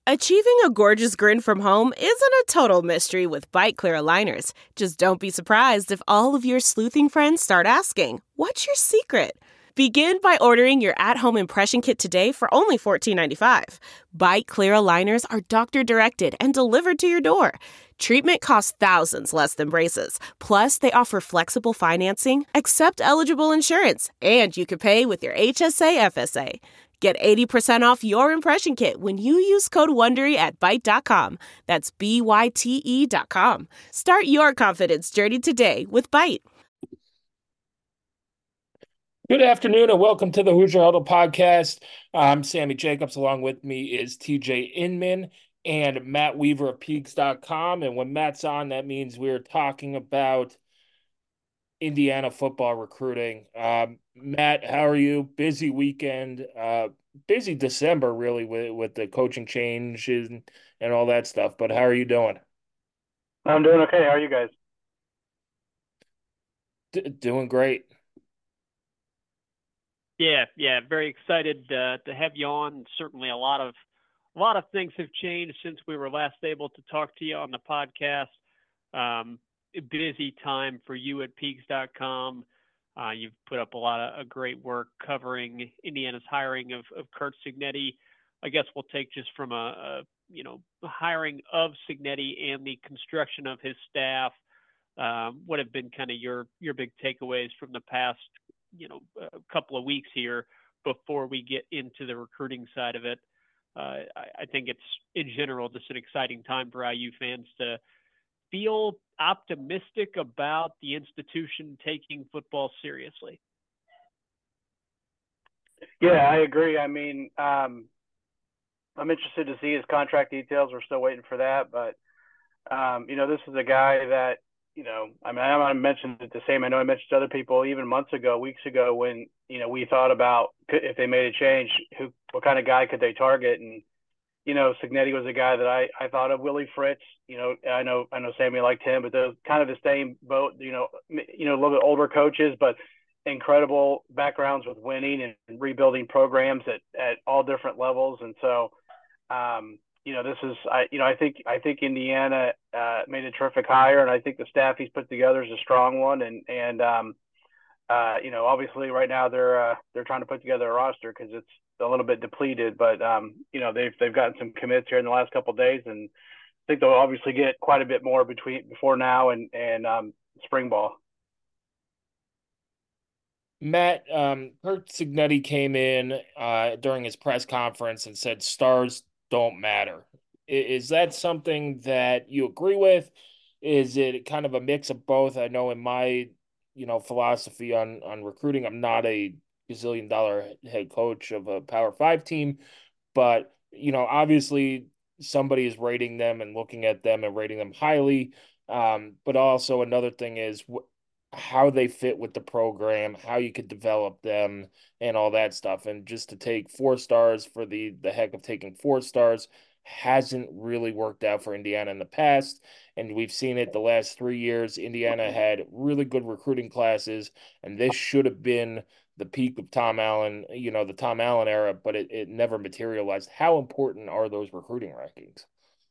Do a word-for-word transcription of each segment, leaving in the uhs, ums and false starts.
Achieving a gorgeous grin from home isn't a total mystery with Byte Clear aligners. Just don't be surprised if all of your sleuthing friends start asking, "What's your secret?" Begin by ordering your at-home impression kit today for only fourteen ninety-five. Byte Clear aligners are doctor-directed and delivered to your door. Treatment costs thousands less than braces. Plus, they offer flexible financing, accept eligible insurance, and you can pay with your H S A F S A. Get eighty percent off your impression kit when you use code WONDERY at Byte dot com. That's B Y T E dot com. Start your confidence journey today with Byte. Good afternoon and welcome to the Hoosier Huddle podcast. I'm Sammy Jacobs. Along with me is T J Inman and Matt Weaver of Peaks dot com. And when Matt's on, that means we're talking about Indiana football recruiting. Um, Matt, how are you? Busy weekend, uh, busy December really with with the coaching changes and, and all that stuff. But how are you doing? I'm doing okay. How are you guys? D- doing great. Yeah, yeah, very excited uh, to have you on. Certainly, a lot of a lot of things have changed since we were last able to talk to you on the podcast. Um, a busy time for you at Peaks dot com. Uh, you've put up a lot of uh, great work covering Indiana's hiring of, of Curt Cignetti. I guess we'll take just from a, a you know hiring of Cignetti and the construction of his staff. Um, what have been kind of your your big takeaways from the past you know, a couple of weeks here before we get into the recruiting side of it. Uh, I, I think it's in general just an exciting time for I U fans to feel optimistic about the institution taking football seriously. Yeah, I agree. I mean, um, I'm interested to see his contract details. We're still waiting for that, but um, you know, this is a guy that, you know, I mean, I mentioned it the same. I know I mentioned to other people even months ago, weeks ago, when, you know, we thought about if they made a change, who, what kind of guy could they target? And, you know, Cignetti was a guy that I, I thought of. Willie Fritz, you know, I know, I know Sammy liked him, but they're kind of the same boat, you know, you know, a little bit older coaches, but incredible backgrounds with winning and rebuilding programs at, at all different levels. And so, um, you know, this is, I, you know, I think, I think Indiana uh, made a terrific hire, and I think the staff he's put together is a strong one. And, and, um, uh, you know, obviously right now they're, uh, they're trying to put together a roster because it's a little bit depleted, but, um, you know, they've, they've gotten some commits here in the last couple of days, and I think they'll obviously get quite a bit more between before now and, and, um, spring ball. Matt, um, Curt Cignetti came in uh, during his press conference and said stars don't matter. Is that something that you agree with? Is it kind of a mix of both? I know in my, you know, philosophy on on recruiting, I'm not a gazillion dollar head coach of a Power Five team, but you know, obviously somebody is rating them and looking at them and rating them highly. Um, but also another thing is how they fit with the program, how you could develop them, and all that stuff. And just to take four stars for the the heck of taking four stars hasn't really worked out for Indiana in the past. And we've seen it the last three years. Indiana had really good recruiting classes, and this should have been the peak of Tom Allen, you know, the Tom Allen era, but it, it never materialized. How important are those recruiting rankings?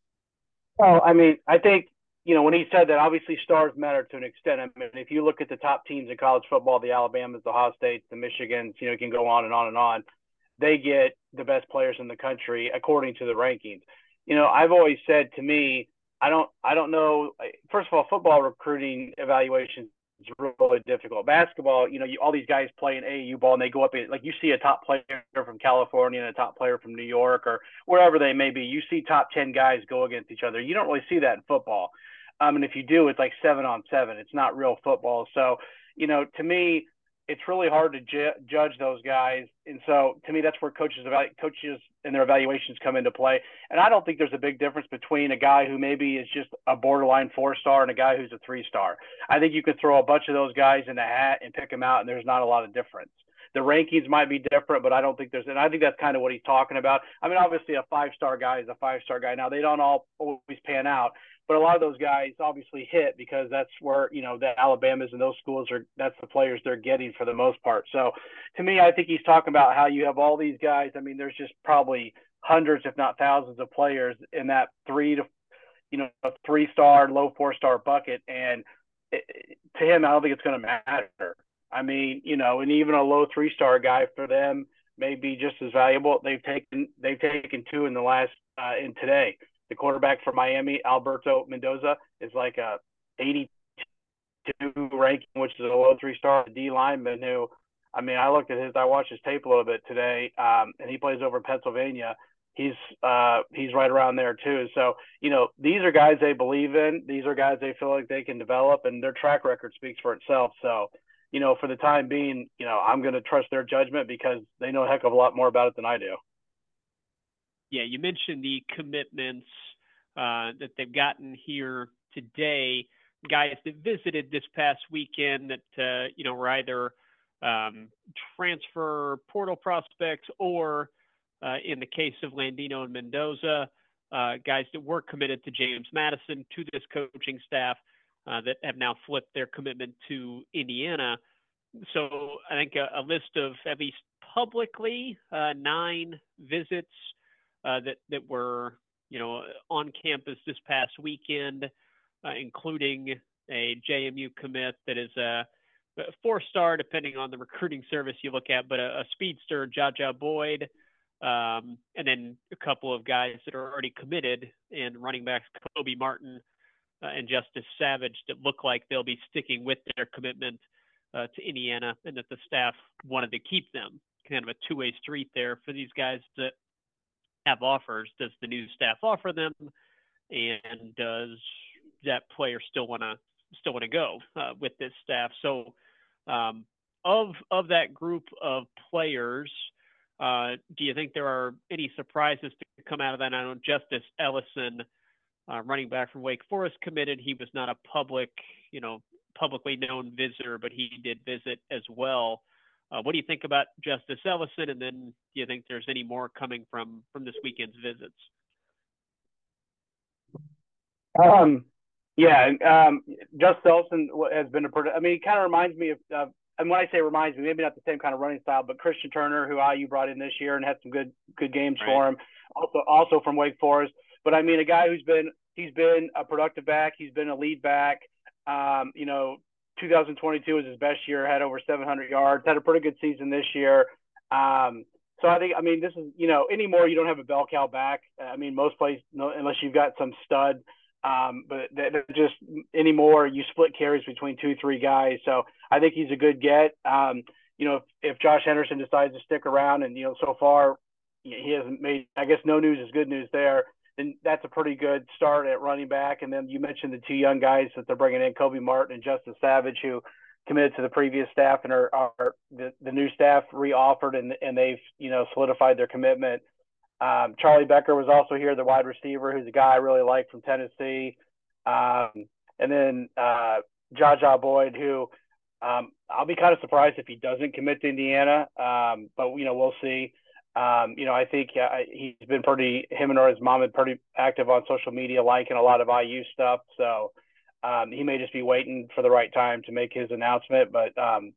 Well, I mean, I think, you know, when he said that, obviously stars matter to an extent. I mean, if you look at the top teams in college football, the Alabamas, the Ohio States, the Michigans, you know, you can go on and on and on. They get the best players in the country according to the rankings. You know, I've always said, to me, I don't, I don't know. First of all, football recruiting evaluations is really difficult. Basketball, you know, you, all these guys play in A A U ball and they go up in, like, you see a top player from California and a top player from New York or wherever they may be. You see top ten guys go against each other. You don't really see that in football. Um, and if you do, it's like seven on seven. It's not real football. So, you know, to me, it's really hard to ju- judge those guys. And so, to me, that's where coaches about coaches and their evaluations come into play. And I don't think there's a big difference between a guy who maybe is just a borderline four star and a guy who's a three star. I think you could throw a bunch of those guys in a hat and pick them out, and there's not a lot of difference. The rankings might be different, but I don't think there's, and I think that's kind of what he's talking about. I mean, obviously, a five star guy is a five star guy. Now, they don't all always pan out, but a lot of those guys obviously hit because that's where, you know, the Alabamas and those schools are, that's the players they're getting for the most part. So to me, I think he's talking about how you have all these guys. I mean, there's just probably hundreds, if not thousands, of players in that three to, you know, three star, low four star bucket. And it, to him, I don't think it's going to matter. I mean, you know, and even a low three star guy for them may be just as valuable. They've taken they've taken two in the last uh, in today. The quarterback for Miami, Alberto Mendoza, is like a eighty-two ranking, which is a low three star D lineman who, I mean, I looked at his, I watched his tape a little bit today, um, and he plays over in Pennsylvania. He's uh, he's right around there too. So, you know, these are guys they believe in. These are guys they feel like they can develop, and their track record speaks for itself. So, you know, for the time being, you know, I'm going to trust their judgment because they know a heck of a lot more about it than I do. Yeah, you mentioned the commitments uh, that they've gotten here today, guys that visited this past weekend that, uh, you know, were either um, transfer portal prospects or, uh, in the case of Landino and Mendoza, uh, guys that were committed to James Madison, to this coaching staff, uh, that have now flipped their commitment to Indiana. So I think a, a list of at least publicly uh, nine visits uh, that, that were, you know, on campus this past weekend, uh, including a J M U commit that is a, a four-star, depending on the recruiting service you look at, but a, a speedster, Jaja Boyd, um, and then a couple of guys that are already committed, and running backs Kobe Martin uh, and Justice Savage that look like they'll be sticking with their commitment uh, to Indiana, and that the staff wanted to keep them. Kind of a two-way street there for these guys that have offers. Does the new staff offer them, and does that player still want to still want to go uh, with this staff? So, um, of of that group of players, uh, do you think there are any surprises to come out of that? I know Justice Ellison, uh, running back from Wake Forest, committed. He was not a public, you know, publicly known visitor, but he did visit as well. Uh, what do you think about Justice Ellison? And then do you think there's any more coming from, from this weekend's visits? Um, yeah, um, Justice Ellison has been a, I mean, he kind of reminds me of, uh, and when I say reminds me, maybe not the same kind of running style, but Christian Turner, who I U brought in this year and had some good, good games right. for him. Also, also from Wake Forest. But I mean, a guy who's been, he's been a productive back. He's been a lead back. Um, you know, two thousand twenty-two was his best year, had over seven hundred yards, had a pretty good season this year. Um, so I think, I mean, this is, you know, anymore you don't have a bell cow back. I mean, most places, no, unless you've got some stud, um, but they're just anymore you split carries between two, three guys. So I think he's a good get. Um, you know, if, if Josh Henderson decides to stick around, and, you know, so far he hasn't made, I guess no news is good news there, then that's a pretty good start at running back. And then you mentioned the two young guys that they're bringing in, Kobe Martin and Justice Savage, who committed to the previous staff and are, are the, the new staff reoffered, and, and they've, you know, solidified their commitment. Um, Charlie Becker was also here, the wide receiver, who's a guy I really like from Tennessee. Um, and then uh, Jaja Boyd, who um, I'll be kind of surprised if he doesn't commit to Indiana, um, but, you know, we'll see. Um, you know, I think uh, he's been pretty, him and or his mom have pretty active on social media, liking a lot of I U stuff. So um, he may just be waiting for the right time to make his announcement. But um,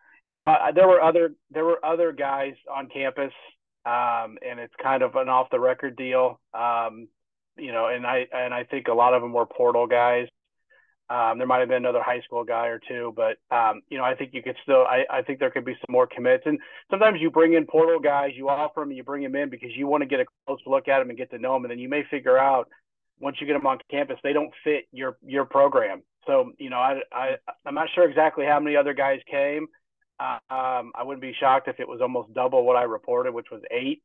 uh, there were other, there were other guys on campus, um, and it's kind of an off the record deal. Um, you know, and I, and I think a lot of them were portal guys. Um, there might have been another high school guy or two, but, um, you know, I think you could still, I, I think there could be some more commits. And sometimes you bring in portal guys, you offer them and you bring them in because you want to get a close look at them and get to know them. And then you may figure out once you get them on campus, they don't fit your, your program. So, you know, I, I, I'm not sure exactly how many other guys came. Uh, um, I wouldn't be shocked if it was almost double what I reported, which was eight.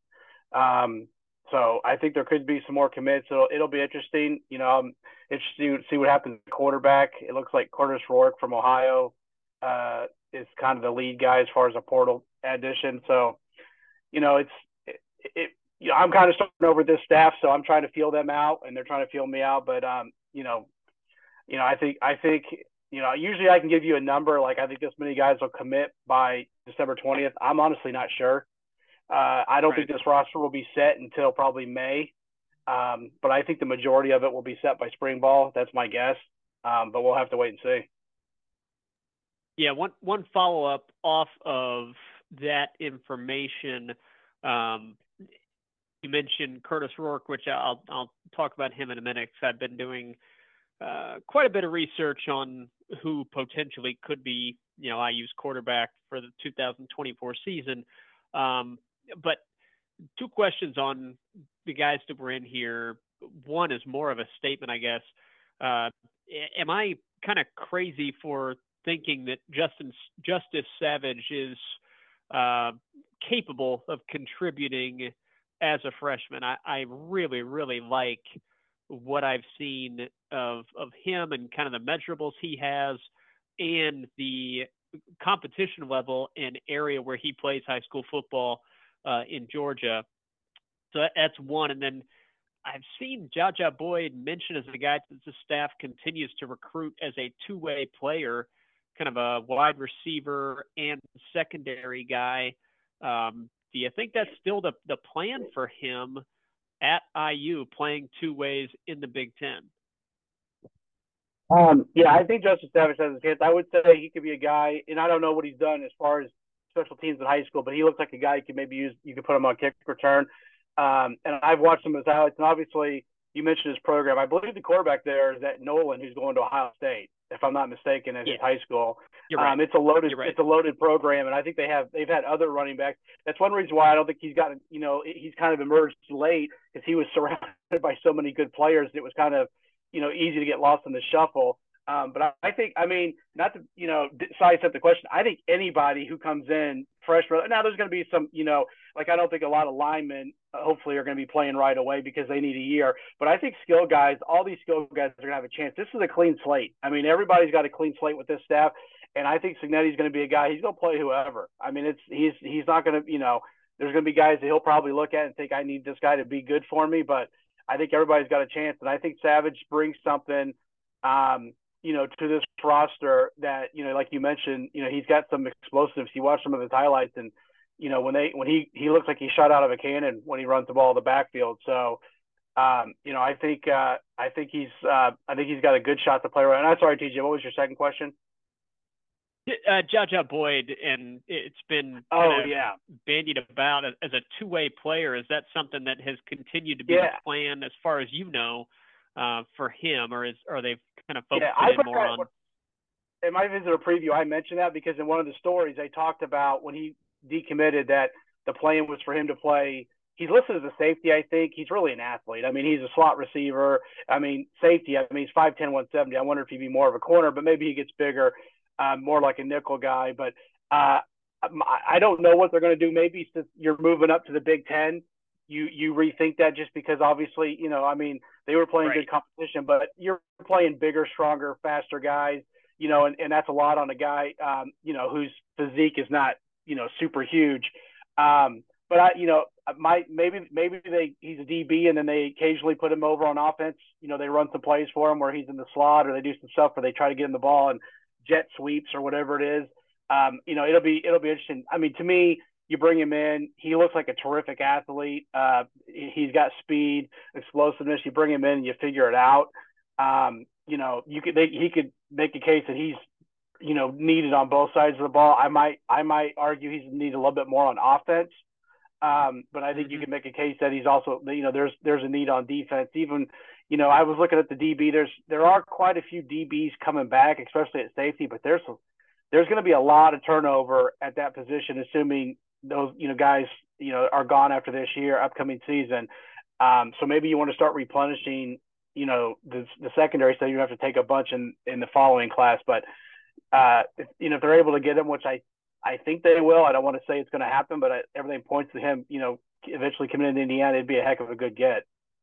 Um, So I think there could be some more commits. So it'll be interesting. You know, I'm interested to see what happens at quarterback. It looks like Curtis Rourke from Ohio uh, is kind of the lead guy as far as a portal addition. So, you know, it's it, it you know, I'm kind of starting over this staff, so I'm trying to feel them out, and they're trying to feel me out. But um, you know, you know, I think I think you know, usually I can give you a number, like I think this many guys will commit by December twentieth. I'm honestly not sure. Uh, I don't right. think this roster will be set until probably May, um, but I think the majority of it will be set by spring ball. That's my guess, um, but we'll have to wait and see. Yeah, one one follow up off of that information. Um, you mentioned Curtis Rourke, which I'll I'll talk about him in a minute because I've been doing uh, quite a bit of research on who potentially could be, you know, I U's quarterback for the two thousand twenty-four season. Um, but two questions on the guys that were in here. One is more of a statement, I guess. Uh, am I kind of crazy for thinking that Justin Justice Savage is uh, capable of contributing as a freshman? I, I really, really like what I've seen of of him and kind of the measurables he has and the competition level and area where he plays high school football uh, in Georgia. So that's one. And then I've seen Jaja Boyd mentioned as a guy that the staff continues to recruit as a two-way player, kind of a wide receiver and secondary guy. Um, do you think that's still the, the plan for him at I U, playing two ways in the Big Ten? Um, yeah, I think Justice Savage has a chance. I would say he could be a guy, and I don't know what he's done as far as special teams in high school, but he looks like a guy you could maybe use. You could put him on kick return. Um, and I've watched some of his highlights, and obviously you mentioned his program. I believe the quarterback there is that Nolan, who's going to Ohio State, if I'm not mistaken, in yeah. his high school. You're right. Um, it's a loaded, right. it's a loaded program, and I think they have they've had other running backs. That's one reason why I don't think he's gotten, you know, he's kind of emerged late because he was surrounded by so many good players. It was kind of, you know, easy to get lost in the shuffle. Um, but I, I think, I mean, not to, you know, sidestep the question. I think anybody who comes in freshman, now there's going to be some, you know, like I don't think a lot of linemen uh, hopefully are going to be playing right away because they need a year. But I think skill guys, all these skill guys are going to have a chance. This is a clean slate. I mean, everybody's got a clean slate with this staff. And I think Cignetti's going to be a guy, he's going to play whoever. I mean, it's, he's, he's not going to, you know, there's going to be guys that he'll probably look at and think, I need this guy to be good for me. But I think everybody's got a chance. And I think Savage brings something, um, you know, to this roster that, you know, like you mentioned, you know, he's got some explosives. You watch some of his highlights and, you know, when they, when he, he looks like he shot out of a cannon when he runs the ball in the backfield. So, um, you know, I think, uh, I think he's, uh, I think he's got a good shot to play around. And I'm sorry, T J, what was your second question? Uh, Jaja Boyd, and it's been oh yeah bandied about as a two-way player. Is that something that has continued to be yeah. the plan, as far as you know, uh, for him, or is are they kind of focusing yeah, in more on? In my visitor preview, I mentioned that because in one of the stories they talked about when he decommitted that the plan was for him to play. He's listed as a safety, I think. He's really an athlete. I mean, he's a slot receiver. I mean, safety. I mean, he's five ten, one seventy. I wonder if he'd be more of a corner, but maybe he gets bigger. Um, more like a nickel guy, but uh, I don't know what they're going to do. Maybe since you're moving up to the Big Ten, you you rethink that just because obviously, you know, I mean, they were playing right. good competition, but you're playing bigger, stronger, faster guys, you know, and, and that's a lot on a guy, um, you know, whose physique is not, you know, super huge. Um, but I, you know, my maybe maybe they he's a D B and then they occasionally put him over on offense. You know, they run some plays for him where he's in the slot or they do some stuff where they try to get him the ball and jet sweeps or whatever it is. Um, you know, it'll be, it'll be interesting. I mean, to me, you bring him in, he looks like a terrific athlete. Uh, he's got speed, explosiveness. You bring him in and you figure it out. Um, you know, you could, they, he could make a case that he's, you know, needed on both sides of the ball. I might, I might argue he's needed a little bit more on offense. Um, but I think mm-hmm. you can make a case that he's also, you know, there's, there's a need on defense. Even, you know, I was looking at the D B. There's, there are quite a few D Bs coming back, especially at safety, but there's, there's going to be a lot of turnover at that position, assuming those, you know, guys, you know, are gone after this year, upcoming season. Um, so maybe you want to start replenishing, you know, the, the secondary so you don't have to take a bunch in, in the following class. But, uh, if, you know, if they're able to get him, which I, I think they will. I don't want to say it's going to happen, but I, everything points to him, you know, eventually coming into Indiana, it'd be a heck of a good get.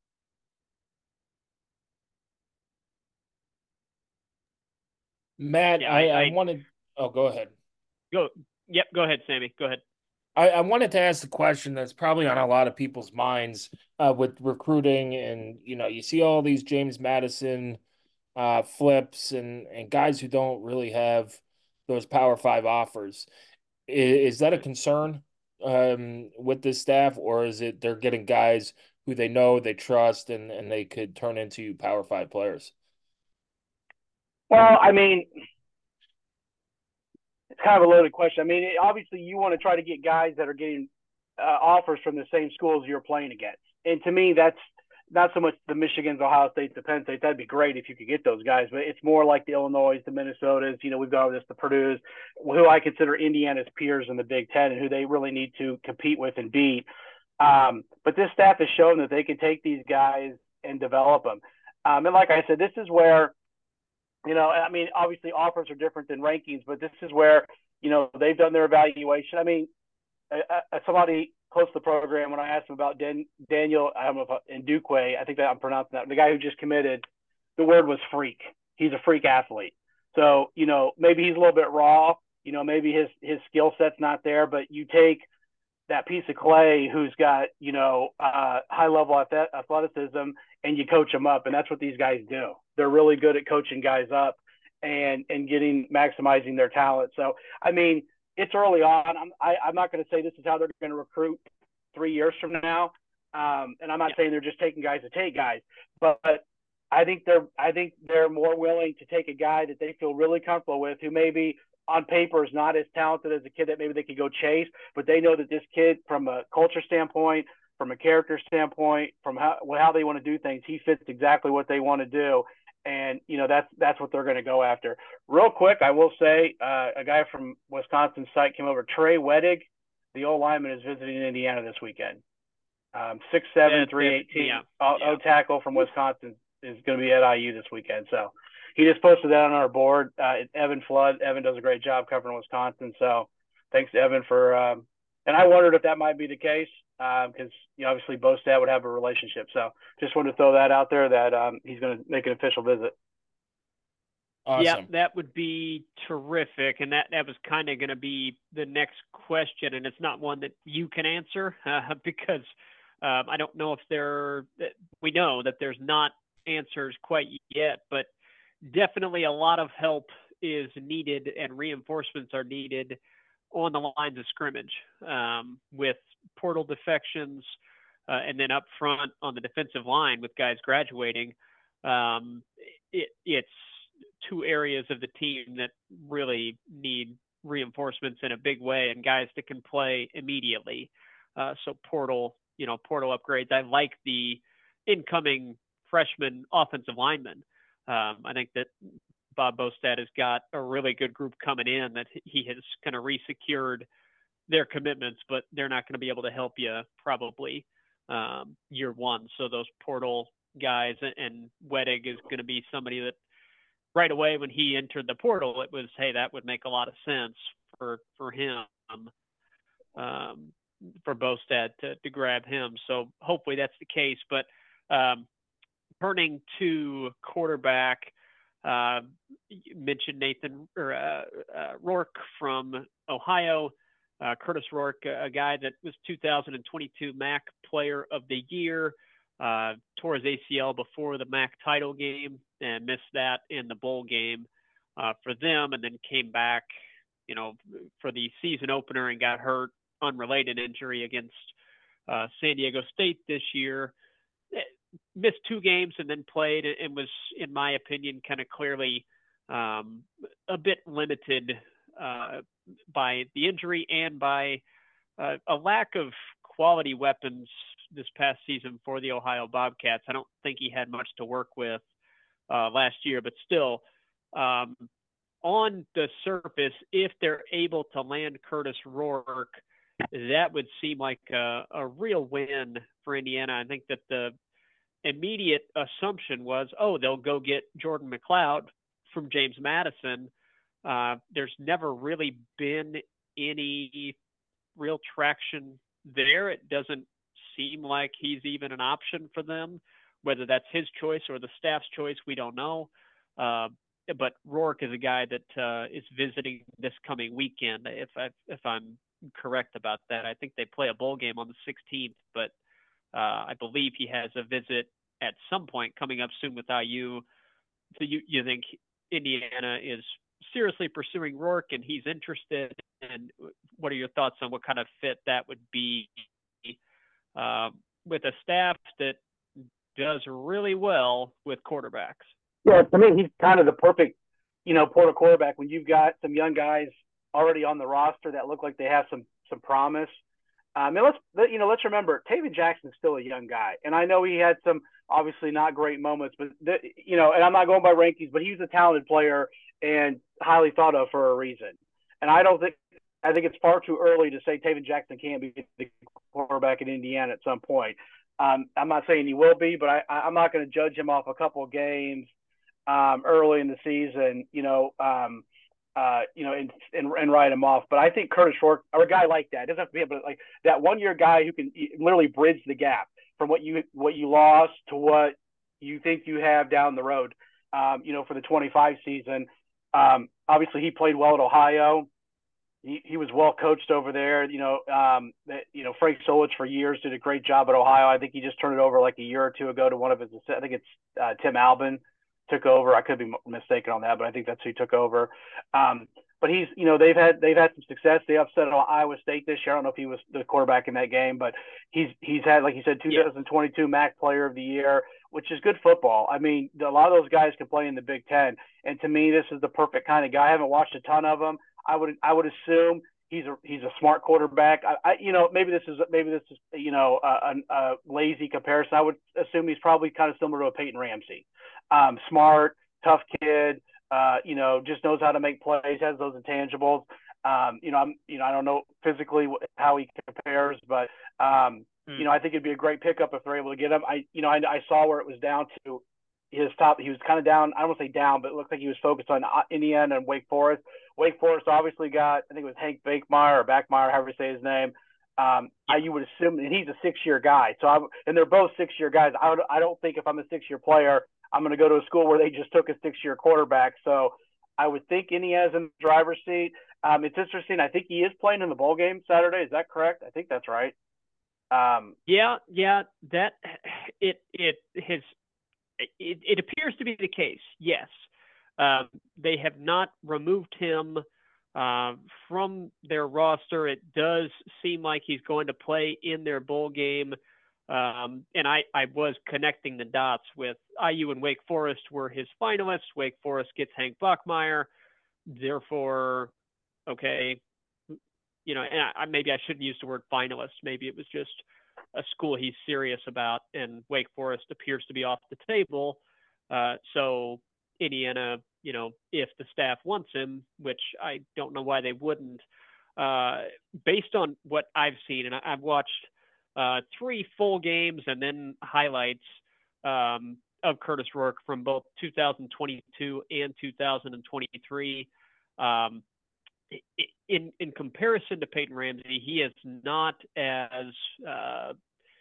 Matt, yeah, I, I, I wanted – oh, go ahead. Go. Yep, go ahead, Sammy. Go ahead. I, I wanted to ask the question that's probably on a lot of people's minds uh, with recruiting. And, you know, you see all these James Madison uh, flips and, and guys who don't really have those Power Five offers. Is, is that a concern um, with this staff, or is it they're getting guys who they know, they trust, and, and they could turn into Power Five players? Well, I mean, it's kind of a loaded question. I mean, it, obviously you want to try to get guys that are getting uh, offers from the same schools you're playing against. and to me, that's not so much the Michigans, Ohio States, the Penn States. That'd be great if you could get those guys, but it's more like the Illinois, the Minnesotas. You know, we've got over this, the Purdue's, who I consider Indiana's peers in the Big Ten, and who they really need to compete with and beat. Um, but this staff has shown that they can take these guys and develop them. Um, and like I said, this is where, you know, I mean, obviously offers are different than rankings, but this is where, you know, they've done their evaluation. I mean, uh, somebody close to the program, when I asked him about Dan, Daniel, I don't know if Ndukwe, I think that I'm pronouncing that, the guy who just committed, the word was freak. He's a freak athlete. So, you know, maybe he's a little bit raw, you know, maybe his, his skill set's not there, but you take that piece of clay who's got, you know, uh, high level athleticism, and you coach them up. And that's what these guys do. They're really good at coaching guys up and, and getting, maximizing their talent. So, I mean, it's early on. I'm, I, I'm not going to say this is how they're going to recruit three years from now. Um, and I'm not yeah. saying they're just taking guys to take guys, but I think they're, I think they're more willing to take a guy that they feel really comfortable with, who maybe on paper is not as talented as a kid that maybe they could go chase, but they know that this kid, from a culture standpoint, from a character standpoint, from how, how they want to do things, he fits exactly what they want to do. And, you know, that's, that's what they're going to go after. Real quick, I will say uh, a guy from Wisconsin site came over, Trey Wedig, the old lineman, is visiting Indiana this weekend. Um, six seven, three eighteen, yeah. O, yeah. o tackle from Wisconsin is going to be at I U this weekend. So he just posted that on our board. Uh, Evan Flood. Evan does a great job covering Wisconsin. So thanks to Evan for um, – and I wondered if that might be the case, because, um, you know, obviously Bostad would have a relationship. So just wanted to throw that out there, that um, he's going to make an official visit. Awesome. Yeah, that would be terrific. And that, that was kind of going to be the next question. And it's not one that you can answer uh, because um, I don't know if there – we know that there's not answers quite yet, but definitely a lot of help is needed and reinforcements are needed on the lines of scrimmage um, with portal defections uh, and then up front on the defensive line with guys graduating. Um, it, it's two areas of the team that really need reinforcements in a big way, and guys that can play immediately. Uh, so portal, you know, portal upgrades. I like the incoming freshman offensive lineman. Um, I think that Bob Bostad has got a really good group coming in that he has kind of resecured their commitments, but they're not going to be able to help you probably um, year one. So those portal guys, and Wedig is going to be somebody that right away when he entered the portal, it was, hey, that would make a lot of sense for, for him, um, for Bostad to, to grab him. So hopefully that's the case. But um, turning to quarterback, uh, you mentioned Nathan or uh, uh, Rourke from Ohio. Uh, Curtis Rourke, a guy that was two thousand twenty-two M A C Player of the Year, uh, tore his A C L before the M A C title game and missed that in the bowl game uh, for them, and then came back, you know, for the season opener and got hurt, unrelated injury against uh, San Diego State this year. Missed two games and then played and was, in my opinion, kind of clearly um, a bit limited uh, by the injury and by uh, a lack of quality weapons this past season for the Ohio Bobcats. I don't think he had much to work with uh, last year, but still, um, on the surface, if they're able to land Curtis Rourke, that would seem like a, a real win for Indiana. I think that the immediate assumption was, oh, they'll go get Jordan McLeod from James Madison. Uh, there's never really been any real traction there. It doesn't seem like he's even an option for them. Whether that's his choice or the staff's choice, we don't know. Uh, but Rourke is a guy that uh, is visiting this coming weekend, if I, if I'm correct about that. I think they play a bowl game on the sixteenth, but Uh, I believe he has a visit at some point coming up soon with I U. So you, you think Indiana is seriously pursuing Rourke and he's interested? And what are your thoughts on what kind of fit that would be uh, with a staff that does really well with quarterbacks? Yeah, to me, he's kind of the perfect, you know, portal quarterback when you've got some young guys already on the roster that look like they have some some promise. Um, and let's you know let's remember Taven Jackson's still a young guy, and I know he had some obviously not great moments, but the, you know, and I'm not going by rankings, but he's a talented player and highly thought of for a reason. And I don't think I think it's far too early to say Taven Jackson can't be the quarterback in Indiana at some point. Um, I'm not saying he will be, but I, I'm not going to judge him off a couple of games um, early in the season. You know. Um, uh, you know, and, and and write him off. But I think Curtis Rourke, or a guy like that, it doesn't have to be, but like that one year guy who can literally bridge the gap from what you what you lost to what you think you have down the road. Um, you know, for the twenty-five season. Um, obviously, he played well at Ohio. He, he was well coached over there. You know, um, that, you know, Frank Solich for years did a great job at Ohio. I think he just turned it over like a year or two ago to one of his. I think it's uh, Tim Albin. Took over. I could be mistaken on that, but I think that's who took over. Um, but he's, you know, they've had they've had some success. They upset Iowa State this year. I don't know if he was the quarterback in that game, but he's he's had, like you said, twenty twenty-two yeah. M A C Player of the Year, which is good football. I mean, a lot of those guys can play in the Big Ten, and to me, this is the perfect kind of guy. I haven't watched a ton of him. I would I would assume he's a he's a smart quarterback. I, I you know maybe this is maybe this is you know a, a, a lazy comparison. I would assume he's probably kind of similar to a Peyton Ramsey. Um, smart, tough kid, uh, you know, just knows how to make plays, has those intangibles. Um, you know, I'm, you know, I don't know physically how he compares, but, um, mm. you know, I think it'd be a great pickup if they're able to get him. I, you know, I, I saw where it was down to his top. He was kind of down. I don't want to say down, but it looked like he was focused on Indiana and Wake Forest. Wake Forest obviously got, I think it was Hank Bakemeyer or Backmeyer, however you say his name. Um, I, you would assume, and he's a six-year guy. So, I, and they're both six-year guys. I, would, I don't think if I'm a six-year player, I'm going to go to a school where they just took a six-year quarterback. So I would think Indiana's in the driver's seat. Um, it's interesting. I think he is playing in the bowl game Saturday. Is that correct? I think that's right. Um, yeah, yeah. That it it has it, it appears to be the case. Yes, um, they have not removed him uh, from their roster. It does seem like he's going to play in their bowl game. Um, and I, I was connecting the dots with I U and Wake Forest were his finalists. Wake Forest gets Hank Bachmeier. Therefore, okay, you know, and I, maybe I shouldn't use the word finalist. Maybe it was just a school he's serious about, and Wake Forest appears to be off the table. Uh, so Indiana, you know, if the staff wants him, which I don't know why they wouldn't, uh, based on what I've seen, and I, I've watched Uh, three full games and then highlights um, of Curtis Rourke from both two thousand twenty-two and two thousand twenty-three. Um, in in comparison to Peyton Ramsey, he is not as uh,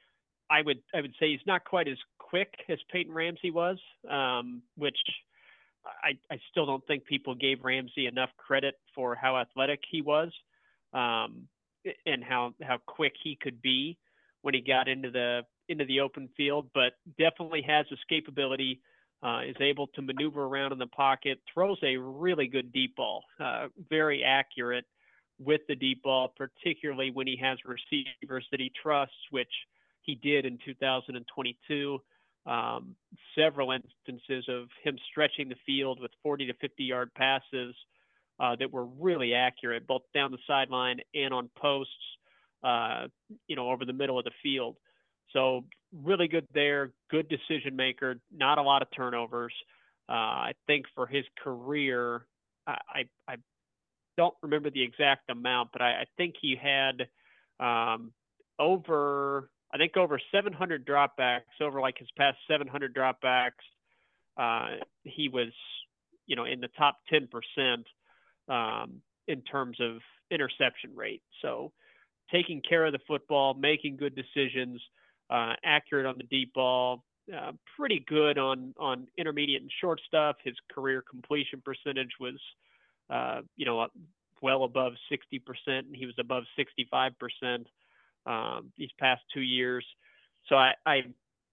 I would I would say he's not quite as quick as Peyton Ramsey was, um, which I, I still don't think people gave Ramsey enough credit for how athletic he was um, and how how quick he could be when he got into the into the open field, but definitely has escapability, uh, is able to maneuver around in the pocket, throws a really good deep ball, uh, very accurate with the deep ball, particularly when he has receivers that he trusts, which he did in two thousand twenty-two. Um, several instances of him stretching the field with forty to fifty yard passes uh, that were really accurate, both down the sideline and on posts. Uh, you know, over the middle of the field. So really good there, good decision maker, not a lot of turnovers. Uh, I think for his career, I, I, I don't remember the exact amount, but I, I think he had um, over, I think over seven hundred dropbacks, over like his past seven hundred dropbacks. Uh, he was, you know, in the top ten percent um, in terms of interception rate. So taking care of the football, making good decisions, uh, accurate on the deep ball, uh, pretty good on, on intermediate and short stuff. His career completion percentage was, uh, you know, well above sixty percent, and he was above sixty-five percent um, these past two years. So I, I,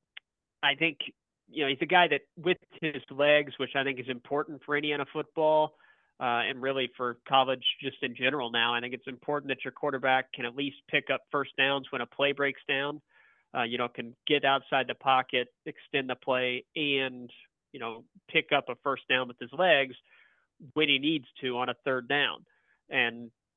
I think, you know, he's a guy that with his legs, which I think is important for Indiana football, Uh, and really for college just in general now. I think it's important that your quarterback can at least pick up first downs when a play breaks down, uh, you know, can get outside the pocket, extend the play, and, you know, pick up a first down with his legs when he needs to on a third down. And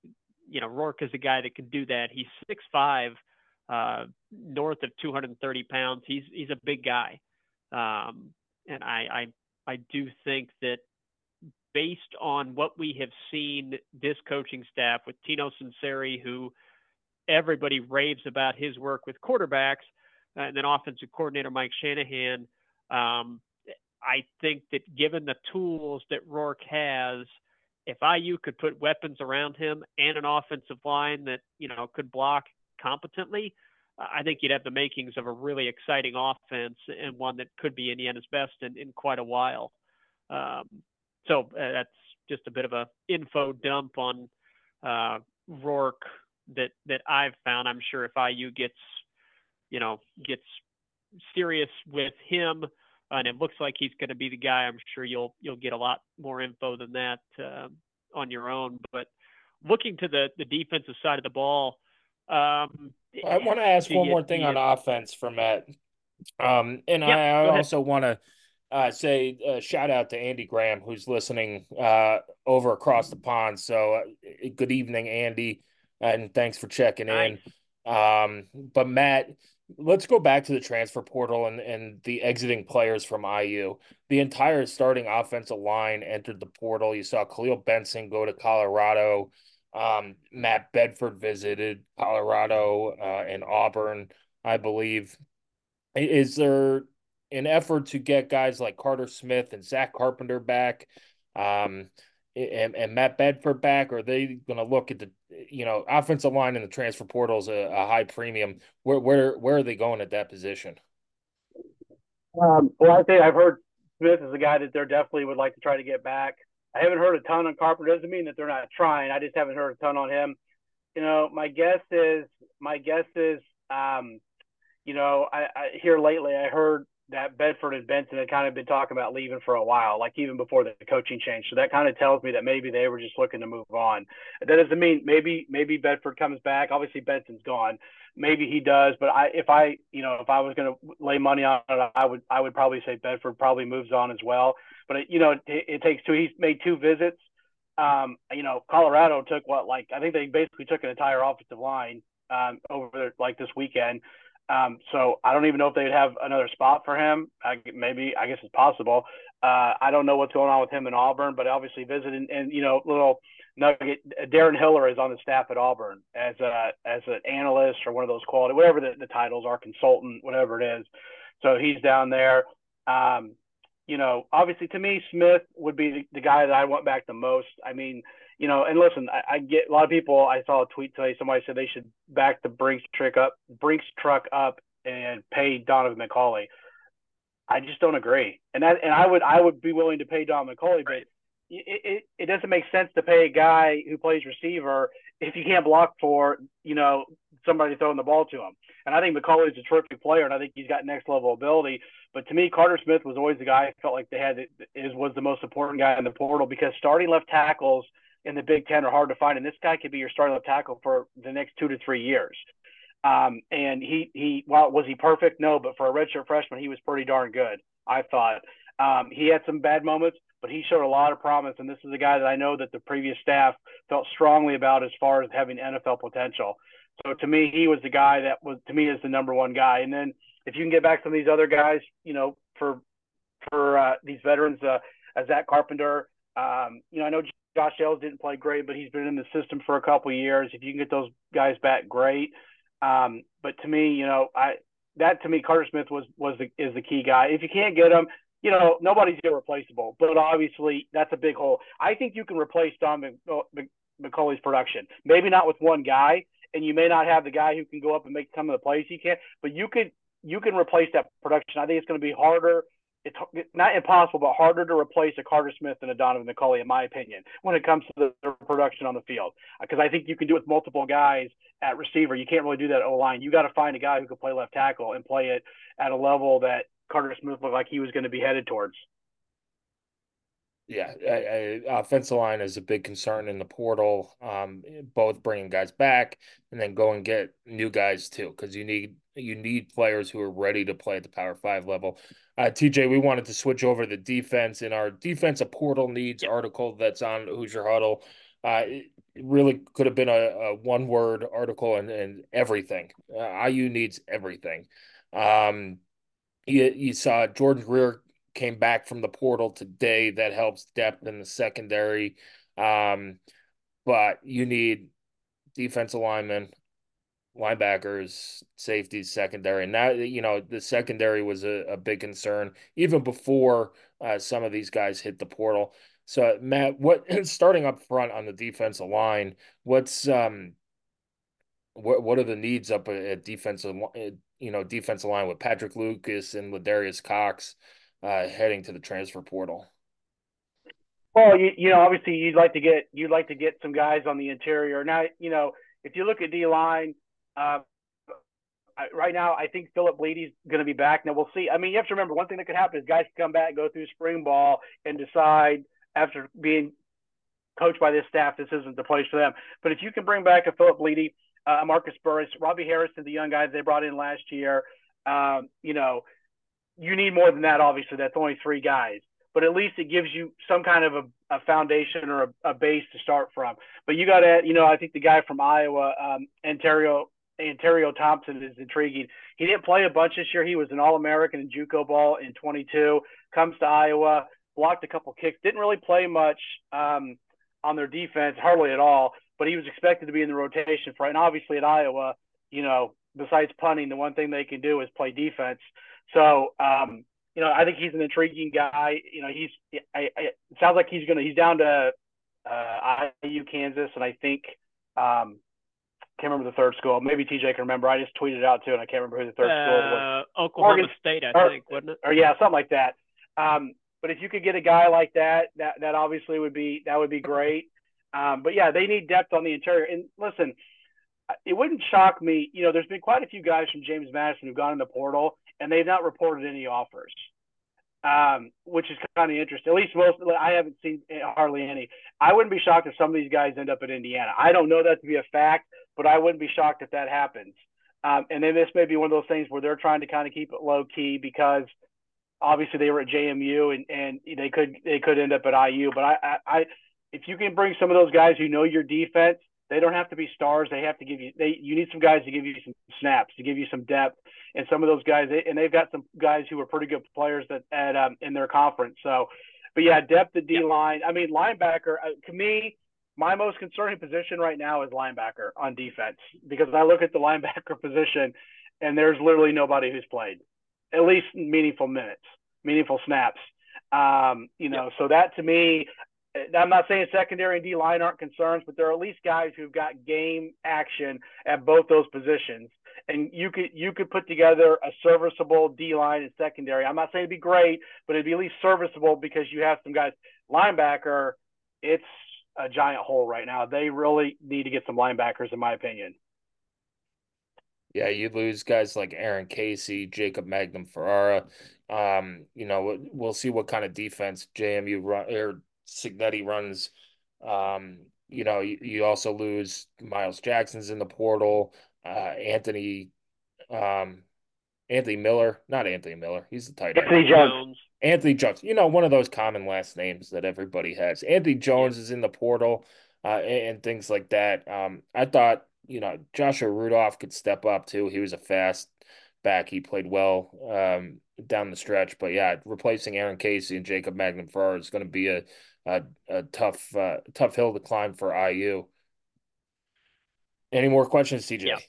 you know, Rourke is a guy that can do that. He's six five, uh, north of two hundred thirty pounds. He's he's a big guy, um, and I, I I do think that based on what we have seen this coaching staff with Tino Sunseri, who everybody raves about his work with quarterbacks, and then offensive coordinator Mike Shanahan. Um, I think that given the tools that Rourke has, if I U could put weapons around him and an offensive line that, you know, could block competently, I think you'd have the makings of a really exciting offense and one that could be Indiana's best in, in quite a while. Um, so uh, that's just a bit of a info dump on uh, Rourke that, that I've found. I'm sure if I U gets, you know, gets serious with him, and it looks like he's going to be the guy, I'm sure you'll you'll get a lot more info than that uh, on your own. But looking to the the defensive side of the ball, um, I want to ask one you, more thing you, on offense for Matt, um, and yep, I, I go ahead. also want to uh, say a shout out to Andy Graham, who's listening uh, over across the pond. So uh, good evening, Andy, and thanks for checking Nice. in. Um, but Matt, let's go back to the transfer portal and, and the exiting players from I U. The entire starting offensive line entered the portal. You saw Khalil Benson go to Colorado. Um, Matt Bedford visited Colorado uh, and Auburn, I believe. Is there an effort to get guys like Carter Smith and Zach Carpenter back? Um, and, and Matt Bedford back? Or are they going to look at the, you know, offensive line in the transfer portal is a, a high premium? Where where where are they going at that position? Um, well, I think I've heard Smith is a guy that they definitely would like to try to get back. I haven't heard a ton on Carpenter. Doesn't mean that they're not trying. I just haven't heard a ton on him. You know, my guess is my guess is, um, you know, I, I here lately I heard that Bedford and Benson had kind of been talking about leaving for a while, like even before the coaching change. So that kind of tells me that maybe they were just looking to move on. That doesn't mean maybe maybe Bedford comes back. Obviously Benson's gone. Maybe he does, but I if I you know if I was going to lay money on it, I would I would probably say Bedford probably moves on as well. But it, you know it, it takes two. He's made two visits. Um, you know Colorado took what like I think they basically took an entire offensive line um, over there like this weekend. Um, so I don't even know if they'd have another spot for him. I, maybe I guess it's possible. Uh, I don't know what's going on with him in Auburn, but obviously visiting and, and you know little nugget. Darren Hiller is on the staff at Auburn as a as an analyst or one of those quality whatever the, the titles are, consultant, whatever it is. So he's down there. Um, you know, obviously to me, Smith would be the, the guy that I want back the most. I mean. You know, and listen, I, I get a lot of people. I saw a tweet today. Somebody said they should back the Brinks trick up, Brinks truck up, and pay Donovan McCauley. I just don't agree, and that, and I would, I would be willing to pay Donovan McCauley, but it, it, it doesn't make sense to pay a guy who plays receiver if you can't block for, you know, somebody throwing the ball to him. And I think McCauley's a terrific player, and I think he's got next level ability. But to me, Carter Smith was always the guy I felt like they had is was the most important guy in the portal because starting left tackles in the Big Ten are hard to find, and this guy could be your starting left tackle for the next two to three years. Um, and he, he, well, was he perfect? No, but for a redshirt freshman, he was pretty darn good, I thought. Um, he had some bad moments, but he showed a lot of promise, and this is a guy that I know that the previous staff felt strongly about as far as having N F L potential. So to me, he was the guy that was, to me, is the number one guy. And then if you can get back some of these other guys, you know, for for uh, these veterans, uh, uh, Zach Carpenter, um, you know, I know Josh Ells didn't play great, but he's been in the system for a couple of years. If you can get those guys back, great. Um, but to me, you know, I that to me, Carter Smith was was the, is the key guy. If you can't get him, you know, nobody's irreplaceable. But obviously, that's a big hole. I think you can replace Don McCauley's production. Maybe not with one guy, and you may not have the guy who can go up and make some of the plays he can. But you could you can replace that production. I think it's going to be harder. It's not impossible, but harder to replace a Carter Smith than a Donovan McCauley, in my opinion, when it comes to the production on the field. Because I think you can do it with multiple guys at receiver. You can't really do that at O-line. You got to find a guy who can play left tackle and play it at a level that Carter Smith looked like he was going to be headed towards. Yeah, I, I, offensive line is a big concern in the portal. Um, both bringing guys back and then go and get new guys too, because you need you need players who are ready to play at the Power Five level. Uh, T J, we wanted to switch over to the defense in our defensive portal needs article that's on Hoosier Huddle. Uh, it really could have been a, a one word article and, and everything. Uh, I U needs everything. Um, you, you saw Jordan Greer came back from the portal today. That helps depth in the secondary. Um, but you need defensive linemen, linebackers, safeties, secondary. And now, you know, the secondary was a, a big concern even before uh, some of these guys hit the portal. So, Matt, what starting up front on the defensive line, what's um what what are the needs up at defensive you know defensive line with Patrick Lucas and Ladarius Cox uh, heading to the transfer portal? Well, you, you know, obviously you'd like to get you'd like to get some guys on the interior. Now, you know, if you look at D line, uh, right now I think Philip Bleedy's going to be back. Now we'll see. I mean, you have to remember one thing that could happen is guys can come back, go through spring ball, and decide after being coached by this staff this isn't the place for them. But if you can bring back a Philip Bleedy, uh, Marcus Burris, Robbie Harrison, the young guys they brought in last year, um, you know, you need more than that. Obviously, that's only three guys. But at least it gives you some kind of a, a foundation or a, a base to start from. But you got to, you know, I think the guy from Iowa, um, Ontario, Ontario Thompson is intriguing. He didn't play a bunch this year. He was an All-American in JUCO ball in twenty-two. Comes to Iowa, blocked a couple kicks. Didn't really play much um, on their defense, hardly at all. But he was expected to be in the rotation for it. And obviously at Iowa, you know, besides punting, the one thing they can do is play defense. So, um, you know, I think he's an intriguing guy. You know, he's I, I, it sounds like he's gonna he's down to uh, I U Kansas, and I think um, can't remember the third school. Maybe T J can remember. I just tweeted it out too, and I can't remember who the third uh, school was. Oklahoma Oregon, State, I or, think, wasn't it? Or yeah, something like that. Um, but if you could get a guy like that, that that obviously would be that would be great. Um, but yeah, they need depth on the interior. And listen, it wouldn't shock me. You know, there's been quite a few guys from James Madison who've gone in the portal, and they've not reported any offers. Um, which is kind of interesting. At least most, I haven't seen hardly any. I wouldn't be shocked if some of these guys end up at Indiana. I don't know that to be a fact, but I wouldn't be shocked if that happens. Um, and then this may be one of those things where they're trying to kind of keep it low key because obviously they were at J M U and, and they could they could end up at I U. But I, I, I if you can bring some of those guys who know your defense, they don't have to be stars. They have to give you they you need some guys to give you some snaps, to give you some depth. And some of those guys, they, and they've got some guys who are pretty good players that at um, in their conference. So, but yeah, depth at D line. I mean, linebacker. Uh, to me, my most concerning position right now is linebacker on defense because I look at the linebacker position, and there's literally nobody who's played at least meaningful minutes, meaningful snaps. Um, you know, yep. So that to me, I'm not saying secondary and D line aren't concerns, but there are at least guys who've got game action at both those positions. And you could you could put together a serviceable D line and secondary. I'm not saying it'd be great, but it'd be at least serviceable because you have some guys. Linebacker, it's a giant hole right now. They really need to get some linebackers, in my opinion. Yeah, you lose guys like Aaron Casey, Jacob Magnum Ferrara. Um, you know, we'll see what kind of defense J M U run or Cignetti runs. Um, you know, you, you also lose Miles Jackson's in the portal. Uh, Anthony, um, Anthony Miller, not Anthony Miller. He's the tight end. Anthony Jones. Anthony Jones. You know, one of those common last names that everybody has. Anthony Jones yeah. is in the portal, uh, and, and things like that. Um, I thought, you know, Joshua Rudolph could step up too. He was a fast back. He played well um, down the stretch. But yeah, replacing Aaron Casey and Jacob Magnum Farrar is going to be a a, a tough uh, tough hill to climb for I U. Any more questions, C J? Yeah.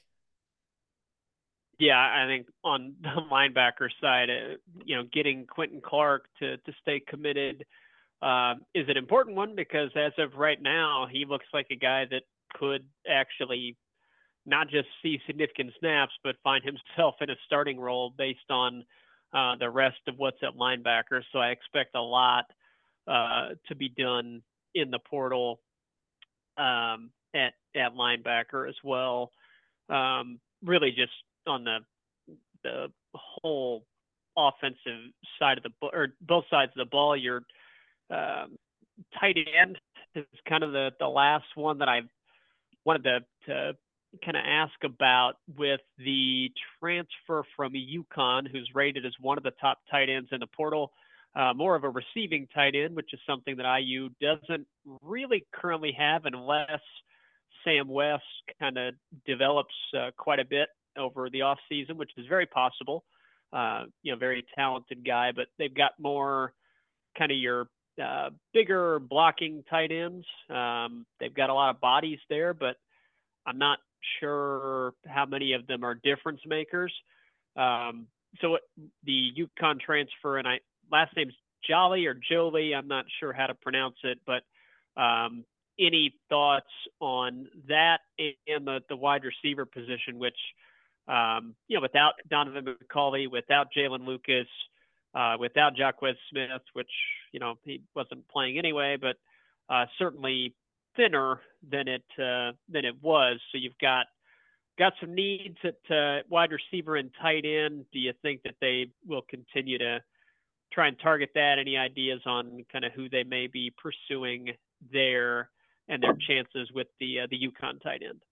Yeah, I think on the linebacker side, uh, you know, getting Quentin Clark to to stay committed uh, is an important one because as of right now, he looks like a guy that could actually not just see significant snaps, but find himself in a starting role based on uh, the rest of what's at linebacker. So I expect a lot uh, to be done in the portal um, at at linebacker as well. Um, really, just on the the whole offensive side of the ball, or both sides of the ball, your um, tight end is kind of the the last one that I wanted to, to kind of ask about with the transfer from UConn, who's rated as one of the top tight ends in the portal, uh, more of a receiving tight end, which is something that I U doesn't really currently have unless Sam West kind of develops uh, quite a bit over the offseason, which is very possible. Uh, you know, very talented guy, but they've got more kind of your uh, bigger blocking tight ends. Um, they've got a lot of bodies there, but I'm not sure how many of them are difference makers. Um, so the UConn transfer, and I last name's Jolly or Jolie, I'm not sure how to pronounce it, but um, any thoughts on that and the, the wide receiver position, which, um, you know, without Donovan McCauley, without Jalen Lucas, uh, without Jacquez Smith, which, you know, he wasn't playing anyway, but uh, certainly thinner than it uh, than it was. So you've got got some needs at uh, wide receiver and tight end. Do you think that they will continue to try and target that? Any ideas on kind of who they may be pursuing there and their chances with the uh, the UConn tight end?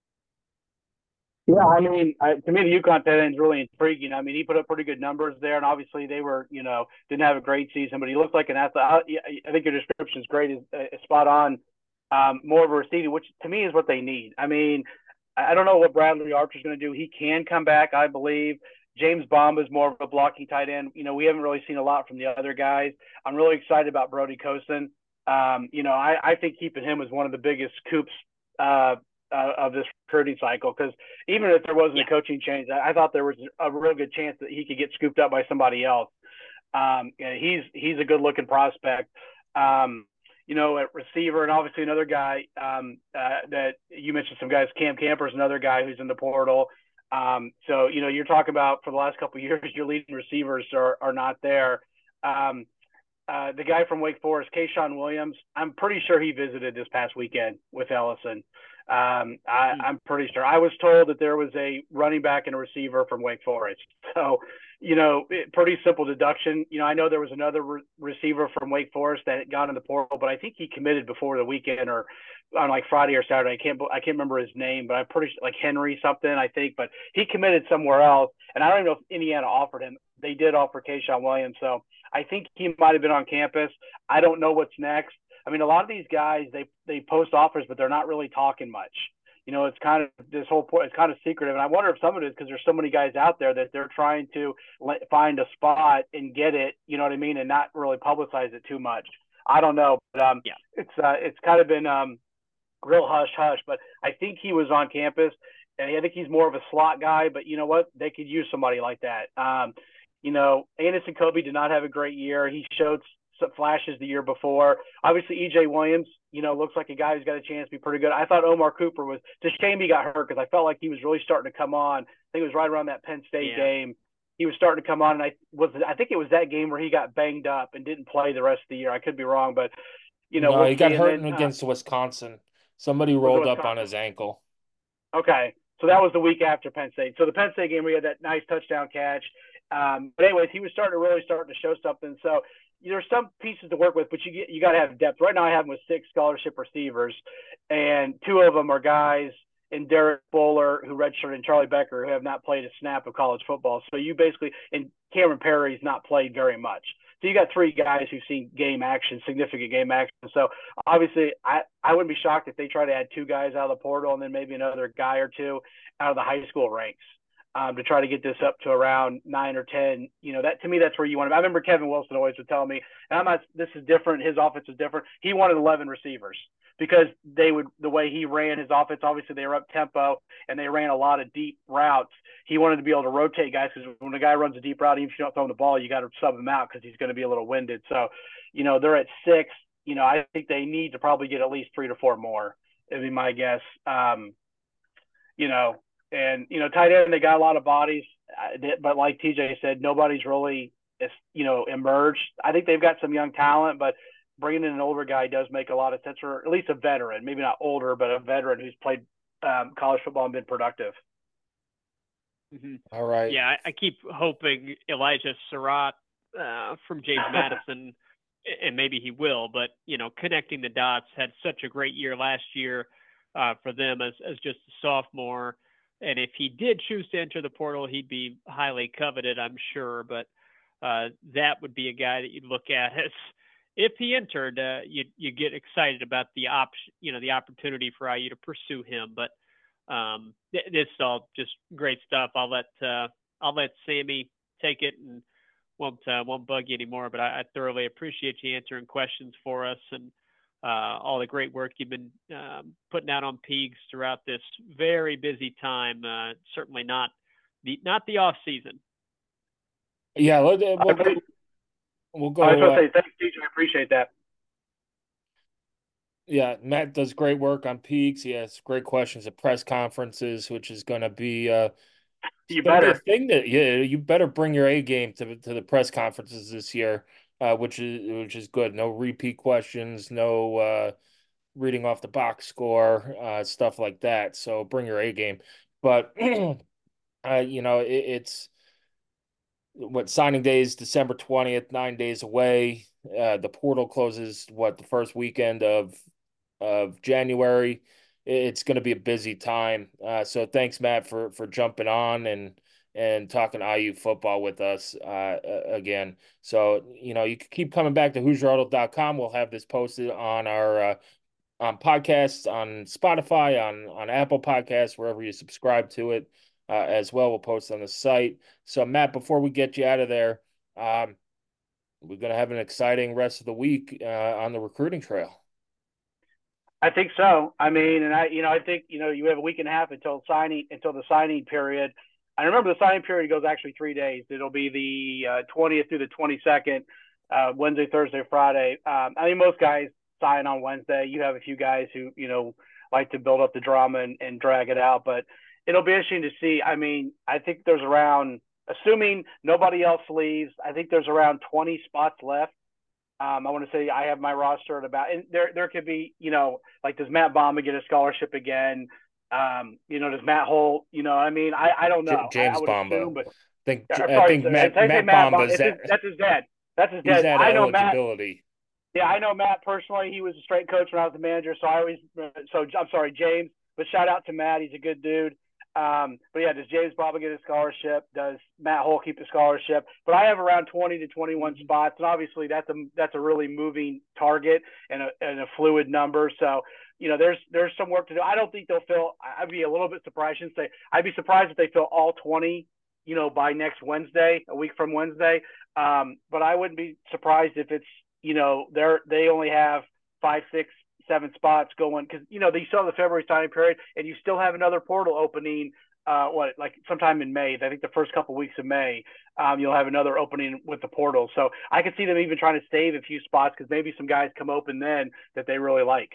Yeah, I mean, I, to me, the UConn tight end is really intriguing. I mean, he put up pretty good numbers there, and obviously they were, you know, didn't have a great season, but he looked like an athlete. I, I think your description is great, is uh, spot on. Um, more of a receiver, which to me is what they need. I mean, I don't know what Bradley Archer's going to do. He can come back, I believe. James Bomba is more of a blocking tight end. You know, we haven't really seen a lot from the other guys. I'm really excited about Brody Kosen. Um, you know, I, I think keeping him is one of the biggest coups uh, uh, of this recruiting cycle, because even if there wasn't yeah. a coaching change, I, I thought there was a real good chance that he could get scooped up by somebody else. Um, you know, he's he's a good-looking prospect. Um, you know, at receiver, and obviously another guy um, uh, that you mentioned, some guys, Cam Camper's another guy who's in the portal. Um, so, you know, you're talking about for the last couple of years, your leading receivers are, are not there. Um, uh, the guy from Wake Forest, Kayshawn Williams, I'm pretty sure he visited this past weekend with Ellison. Um, I, I'm pretty sure. I was told that there was a running back and a receiver from Wake Forest. So, you know, it, pretty simple deduction. You know, I know there was another re- receiver from Wake Forest that got in the portal, but I think he committed before the weekend or on like Friday or Saturday. I can't, I can't remember his name, but I'm pretty like Henry something, I think, but he committed somewhere else. And I don't even know if Indiana offered him. They did offer Kayshawn Williams. So I think he might've been on campus. I don't know what's next. I mean, a lot of these guys, they, they post offers, but they're not really talking much. You know, it's kind of this whole point, it's kind of secretive. And I wonder if some of it is because there's so many guys out there that they're trying to let, find a spot and get it, you know what I mean? And not really publicize it too much. I don't know, but um, yeah. it's, uh, it's kind of been um, real hush hush, but I think he was on campus, and I think he's more of a slot guy, but you know what? They could use somebody like that. Um, you know, Anderson Kobe did not have a great year. He showed some flashes the year before. Obviously, E J Williams, you know, looks like a guy who's got a chance to be pretty good. I thought Omar Cooper was – it's a shame he got hurt because I felt like he was really starting to come on. I think it was right around that Penn State yeah. game. He was starting to come on, and I was I think it was that game where he got banged up and didn't play the rest of the year. I could be wrong, but, you know. No, we'll he got hurt then, against uh, Wisconsin. Somebody rolled up on his ankle. Okay, so that was the week after Penn State. So the Penn State game, we had that nice touchdown catch. Um, but anyways, he was starting to really starting to show something. So there's some pieces to work with, but you get, you got to have depth. Right now I have him with six scholarship receivers, and two of them are guys in Derek Bowler, who redshirted, and Charlie Becker, who have not played a snap of college football. So you basically – and Cameron Perry's not played very much. So you got three guys who've seen game action, significant game action. So obviously I, I wouldn't be shocked if they try to add two guys out of the portal and then maybe another guy or two out of the high school ranks. Um, to try to get this up to around nine or ten, you know, that to me, that's where you want to. I remember Kevin Wilson always would tell me, and I'm not, this is different. His offense is different. He wanted eleven receivers because they would, the way he ran his offense, obviously they were up tempo and they ran a lot of deep routes. He wanted to be able to rotate guys because when a guy runs a deep route, even if you don't throw him the ball, you got to sub him out because he's going to be a little winded. So, you know, they're at six. You know, I think they need to probably get at least three to four more. It'd be my guess. Um, you know, And, you know, tight end, they got a lot of bodies, but like T J said, nobody's really, you know, emerged. I think they've got some young talent, but bringing in an older guy does make a lot of sense, or at least a veteran, maybe not older, but a veteran who's played um, college football and been productive. Mm-hmm. All right. Yeah, I, I keep hoping Elijah Surratt uh, from James Madison, and maybe he will, but, you know, connecting the dots, had such a great year last year uh, for them as, as just a sophomore. And if he did choose to enter the portal, he'd be highly coveted, I'm sure. But uh, that would be a guy that you'd look at as if he entered, uh, you you get excited about the option, you know, the opportunity for I U to pursue him. But um, th- this is all just great stuff. I'll let uh, I'll let Sammy take it and won't uh, won't bug you anymore. But I, I thoroughly appreciate you answering questions for us and uh, all the great work you've been um, putting out on Peegs throughout this very busy time. Uh, certainly not the not the off season. Yeah, we'll, we'll go. We'll go I was going to uh, say thanks, T J. I appreciate that. Yeah, Matt does great work on Peaks. He has great questions at press conferences, which is going to be uh, You gonna be a better. thing that yeah, you better bring your A game to to the press conferences this year, uh, which is which is good. No repeat questions, no uh, reading off the box score, uh, stuff like that. So bring your A game. But uh, you know, it, it's what signing day is December twentieth, nine days away. Uh, the portal closes what the first weekend of of January. It's going to be a busy time. Uh, so thanks, Matt, for for jumping on and and talking I U football with us uh, again. So you know you can keep coming back to Hoosier Huddle dot com. We'll have this posted on our uh, on podcasts, on Spotify, on on Apple Podcasts, wherever you subscribe to it. Uh, as well, we'll post on the site. So, Matt, before we get you out of there, um, we're going to have an exciting rest of the week uh, on the recruiting trail. I think so. I mean, and I, you know, I think, you know, you have a week and a half until signing, until the signing period. I remember the signing period goes actually three days. It'll be the uh, twentieth through the twenty-second, uh, Wednesday, Thursday, Friday. Um, I mean, most guys sign on Wednesday. You have a few guys who, you know, like to build up the drama and, and drag it out, but it'll be interesting to see. I mean, I think there's around, assuming nobody else leaves, I think there's around twenty spots left. Um, I want to say I have my roster at about, and there there could be, you know, like does Matt Bamba get a scholarship again? Um, you know, does Matt Holt? You know, I mean, I, I don't know. J- James I, I would Bamba. assume, but I think uh, I sorry, think Matt I say Matt Matt Bamba's Bamba. His, that's his dad. That's his dad. He's at I know Matt. eligibility. Yeah, I know Matt personally. He was a straight coach when I was the manager, so I always. So I'm sorry, James. But shout out to Matt. He's a good dude. Um, but yeah, does James Baba get a scholarship? Does Matt Holt keep a scholarship? But I have around twenty to twenty-one mm-hmm. spots, and obviously that's a that's a really moving target and a and a fluid number. So you know, there's there's some work to do. I don't think they'll fill. I'd be a little bit surprised. I shouldn't say. I'd be surprised if they fill all twenty. You know, by next Wednesday, a week from Wednesday. Um, but I wouldn't be surprised if it's you know they're they only have five, six, seven spots going because you know they still have the February signing period and you still have another portal opening uh what like sometime in May. I think the first couple of weeks of May um you'll have another opening with the portal, so I could see them even trying to save a few spots because maybe some guys come open then that they really like.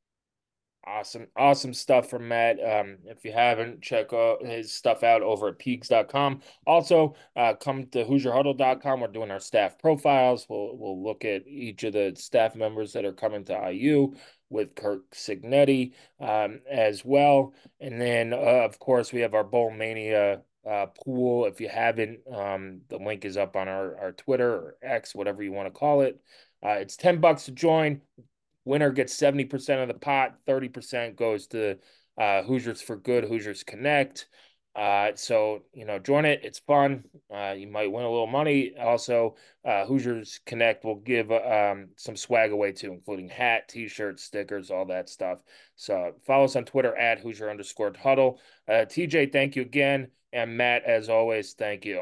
Awesome. Awesome stuff from Matt. Um, if you haven't, check uh, his stuff out over at peaks dot com. Also, uh, come to Hoosier Huddle dot com. We're doing our staff profiles. We'll we'll look at each of the staff members that are coming to I U with Kirk Cignetti um, as well. And then, uh, of course, we have our Bowl Mania uh, pool. If you haven't, um, the link is up on our, our Twitter or X, whatever you want to call it. Uh, it's ten bucks to join. Winner gets seventy percent of the pot, thirty percent goes to uh, Hoosiers for Good, Hoosiers Connect. Uh, so, you know, join it. It's fun. Uh, you might win a little money. Also, uh, Hoosiers Connect will give um, some swag away too, including hat, t-shirts, stickers, all that stuff. So follow us on Twitter at Hoosier underscore huddle. Uh, T J, thank you again. And Matt, as always, thank you.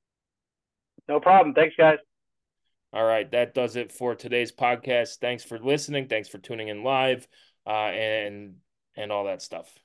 No problem. Thanks, guys. All right, that does it for today's podcast. Thanks for listening. Thanks for tuning in live, uh, and and all that stuff.